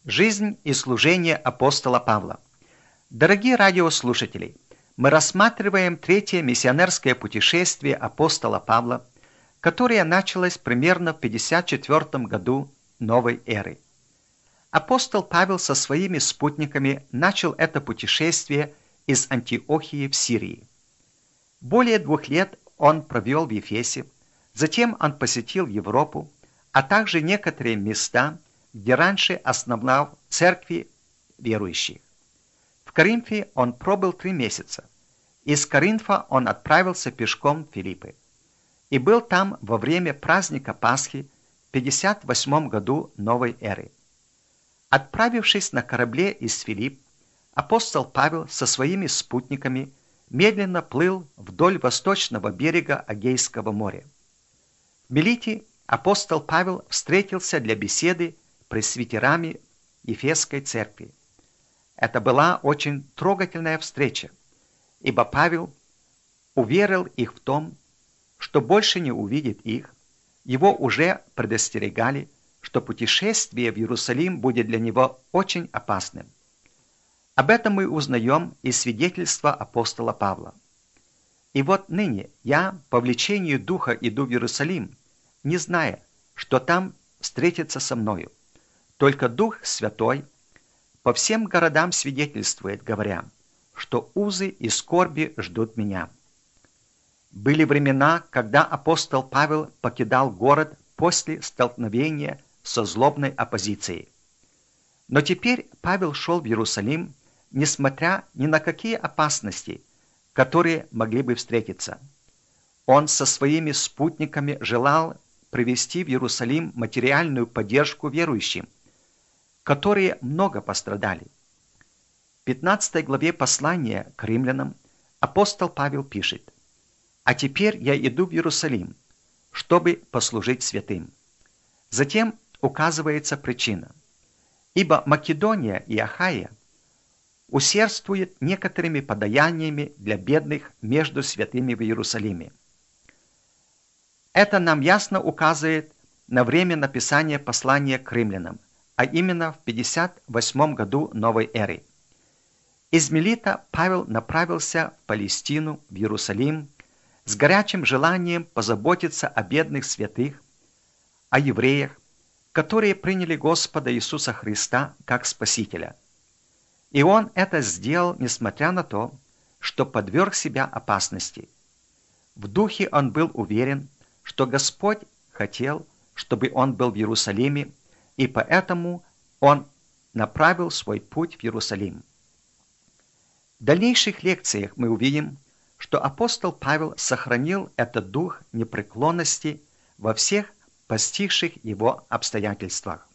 Жизнь и служение апостола Павла. Дорогие радиослушатели, мы рассматриваем третье миссионерское путешествие апостола Павла, которое началось примерно в 54 году новой эры. Апостол Павел со своими спутниками начал это путешествие из Антиохии в Сирии. Более 2 лет он провел в Ефесе, затем он посетил Европу, а также некоторые места, где раньше основал церкви верующих. В Коринфе он пробыл 3 месяца. Из Коринфа он отправился пешком в Филиппы и был там во время праздника Пасхи в 58 году новой эры. Отправившись на корабле из Филипп, апостол Павел со своими спутниками медленно плыл вдоль восточного берега Эгейского моря. В Милите апостол Павел встретился для беседы с пресвитерами Ефесской церкви. Это была очень трогательная встреча, ибо Павел уверил их в том, что больше не увидит их. Его уже предостерегали, что путешествие в Иерусалим будет для него очень опасным. Об этом мы узнаем из свидетельства апостола Павла. «И вот ныне я по влечению Духа иду в Иерусалим, не зная, что там встретится со мною. Только Дух Святой по всем городам свидетельствует, говоря, что узы и скорби ждут меня». Были времена, когда апостол Павел покидал город после столкновения со злобной оппозицией. Но теперь Павел шел в Иерусалим, несмотря ни на какие опасности, которые могли бы встретиться. Он со своими спутниками желал привести в Иерусалим материальную поддержку верующим, которые много пострадали. В 15 главе послания к римлянам апостол Павел пишет: «А теперь я иду в Иерусалим, чтобы послужить святым». Затем указывается причина. «Ибо Македония и Ахая усердствуют некоторыми подаяниями для бедных между святыми в Иерусалиме». Это нам ясно указывает на время написания послания к римлянам, а именно в 58 году новой эры. Из Милита Павел направился в Палестину, в Иерусалим, с горячим желанием позаботиться о бедных святых, о евреях, которые приняли Господа Иисуса Христа как Спасителя. И он это сделал, несмотря на то, что подверг себя опасности. В духе он был уверен, что Господь хотел, чтобы он был в Иерусалиме, и поэтому он направил свой путь в Иерусалим. В дальнейших лекциях мы увидим, что апостол Павел сохранил этот дух непреклонности во всех постигших его обстоятельствах.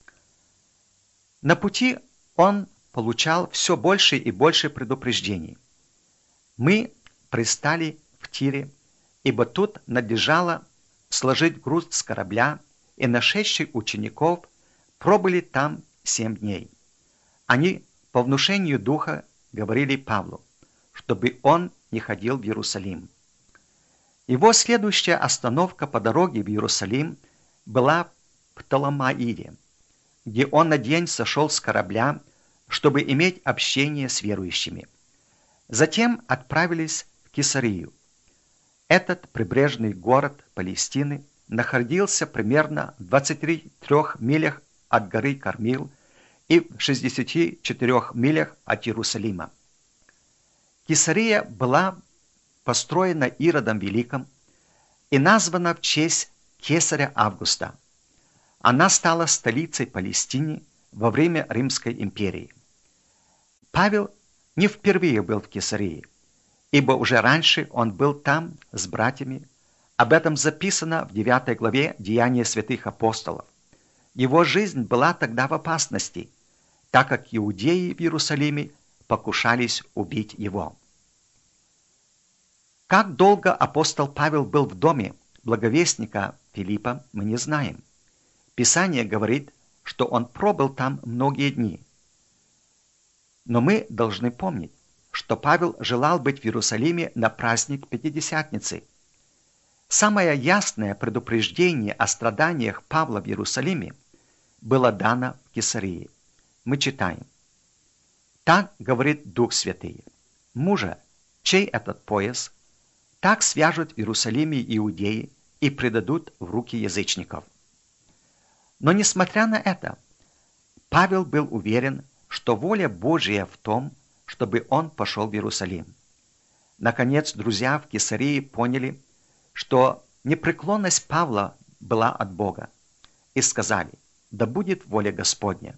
На пути он получал все больше и больше предупреждений. Мы пристали в Тире, ибо тут надлежало сложить груз с корабля, и нашедшие учеников пробыли там 7 дней. Они по внушению духа говорили Павлу, чтобы он не ходил в Иерусалим. Его следующая остановка по дороге в Иерусалим была в Птолемаиде, где он на день сошел с корабля, чтобы иметь общение с верующими. Затем отправились в Кесарию. Этот прибрежный город Палестины находился примерно в 23 милях от горы Кормил и в 64 милях от Иерусалима. Кесария была построена Иродом Великим и названа в честь кесаря Августа. Она стала столицей Палестины во время Римской империи. Павел не впервые был в Кесарии, ибо уже раньше он был там с братьями. Об этом записано в 9 главе Деяния святых апостолов. Его жизнь была тогда в опасности, так как иудеи в Иерусалиме покушались убить его. Как долго апостол Павел был в доме благовестника Филиппа, мы не знаем. Писание говорит, что он пробыл там многие дни. Но мы должны помнить, что Павел желал быть в Иерусалиме на праздник Пятидесятницы. Самое ясное предупреждение о страданиях Павла в Иерусалиме было дано в Кесарии. мы читаем: «Так говорит Дух Святый, мужа, чей этот пояс, так свяжут в Иерусалиме иудеи и предадут в руки язычников». Но несмотря на это, Павел был уверен, что воля Божья в том, чтобы он пошел в Иерусалим. Наконец, друзья в Кесарии поняли, что непреклонность Павла была от Бога, и сказали: «Да будет воля Господня».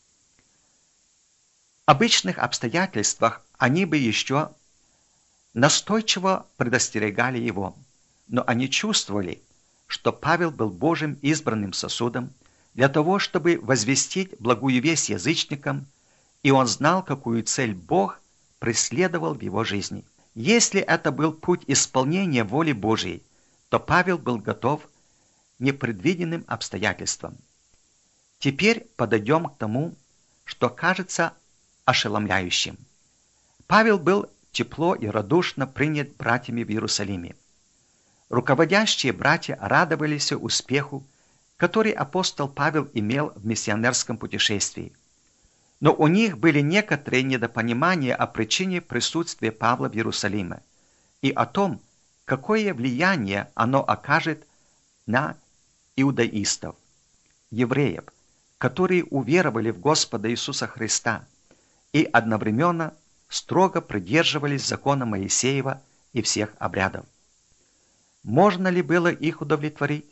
В обычных обстоятельствах они бы еще настойчиво предостерегали его, но они чувствовали, что Павел был Божьим избранным сосудом для того, чтобы возвестить благую весть язычникам, и он знал, какую цель Бог преследовал в его жизни. Если это был путь исполнения воли Божьей, то Павел был готов к непредвиденным обстоятельствам. Теперь подойдем к тому, что кажется ошеломляющим. Павел был тепло и радушно принят братьями в Иерусалиме. Руководящие братья радовались успеху, который апостол Павел имел в миссионерском путешествии. Но у них были некоторые недопонимания о причине присутствия Павла в Иерусалиме и о том, какое влияние оно окажет на иудаистов, евреев, которые уверовали в Господа Иисуса Христа и одновременно строго придерживались закона Моисеева и всех обрядов. Можно ли было их удовлетворить?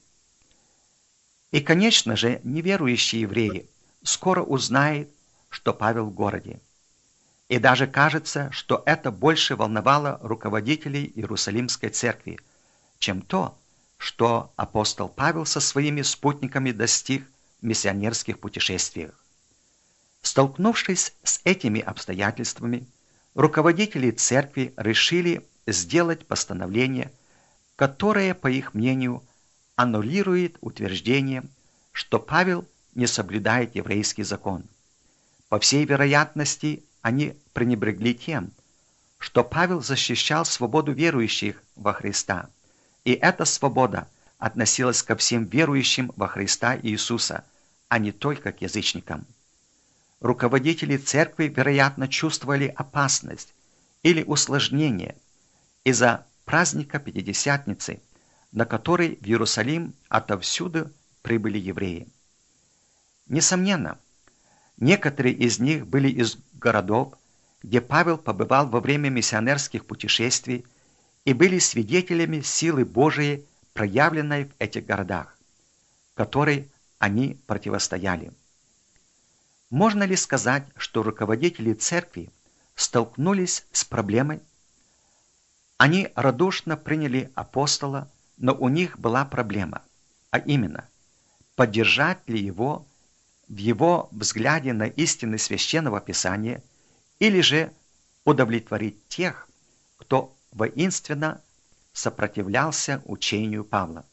И, конечно же, неверующие евреи скоро узнают, что Павел в городе. И даже кажется, что это больше волновало руководителей Иерусалимской церкви, чем то, что апостол Павел со своими спутниками достиг в миссионерских путешествиях. Столкнувшись с этими обстоятельствами, руководители церкви решили сделать постановление, которое, по их мнению, аннулирует утверждение, что Павел не соблюдает еврейский закон. По всей вероятности, они пренебрегли тем, что Павел защищал свободу верующих во Христа, и эта свобода относилась ко всем верующим во Христа Иисуса, а не только к язычникам. Руководители церкви, вероятно, чувствовали опасность или усложнение из-за праздника Пятидесятницы, на который в Иерусалим отовсюду прибыли евреи. Несомненно, некоторые из них были из городов, где Павел побывал во время миссионерских путешествий, и были свидетелями силы Божией, проявленной в этих городах, которой они противостояли. Можно ли сказать, что руководители церкви столкнулись с проблемой? Они радушно приняли апостола, но у них была проблема, а именно, поддержать ли его в его взгляде на истины Священного Писания или же удовлетворить тех, кто воинственно сопротивлялся учению Павла.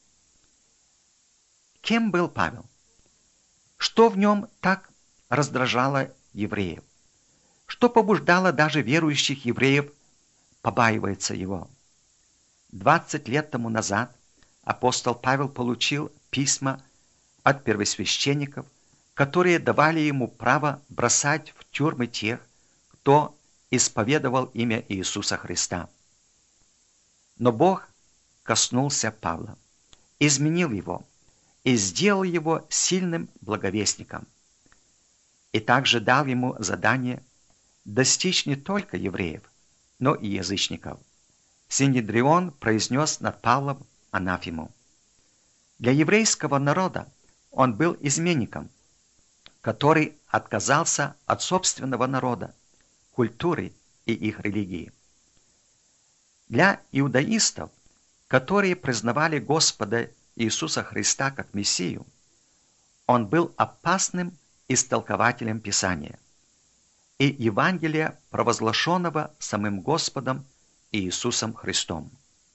Кем был Павел? Что в нем так раздражало евреев? Что побуждало даже верующих евреев побаиваться его? 20 лет тому назад апостол Павел получил письма от первосвященников, которые давали ему право бросать в тюрьмы тех, кто исповедовал имя Иисуса Христа. Но Бог коснулся Павла, изменил его и сделал его сильным благовестником. И также дал ему задание достичь не только евреев, но и язычников. Синедрион произнес над Павлом анафему. Для еврейского народа он был изменником, который отказался от собственного народа, культуры и их религии. Для иудаистов, которые признавали Господа Иисуса Христа как Мессию, он был опасным истолкователем Писания и Евангелия, провозглашенного самим Господом Иисусом Христом.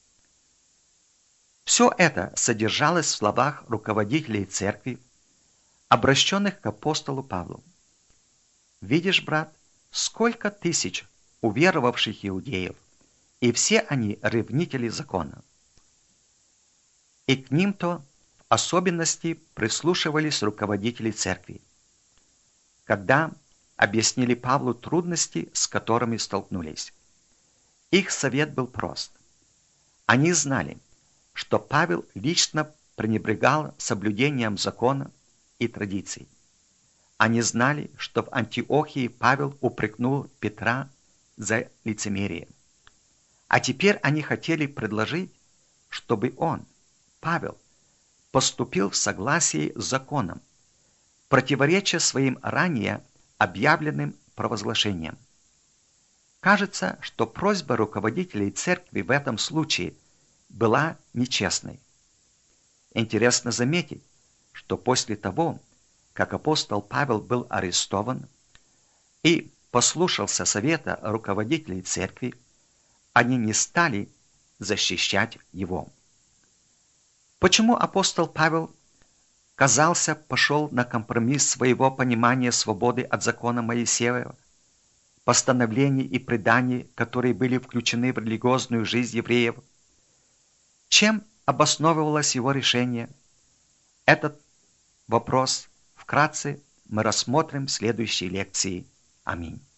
Все это содержалось в словах руководителей церкви, обращенных к апостолу Павлу. «Видишь, брат, сколько тысяч уверовавших иудеев, и все они ревнители закона». И к ним-то в особенности прислушивались руководители церкви. Когда объяснили Павлу трудности, с которыми столкнулись. Их совет был прост. Они знали, что Павел лично пренебрегал соблюдением закона и традиций. Они знали, что в Антиохии Павел упрекнул Петра за лицемерие. А теперь они хотели предложить, чтобы он, Павел, поступил в согласии с законом, противореча своим ранее объявленным провозглашениям. Кажется, что просьба руководителей церкви в этом случае была нечестной. Интересно заметить, что после того, как апостол Павел был арестован и послушался совета руководителей церкви, они не стали защищать его. Почему апостол Павел, казался, пошел на компромисс своего понимания свободы от закона Моисеева, постановлений и преданий, которые были включены в религиозную жизнь евреев? Чем обосновывалось его решение? Этот вопрос вкратце мы рассмотрим в следующей лекции. Аминь.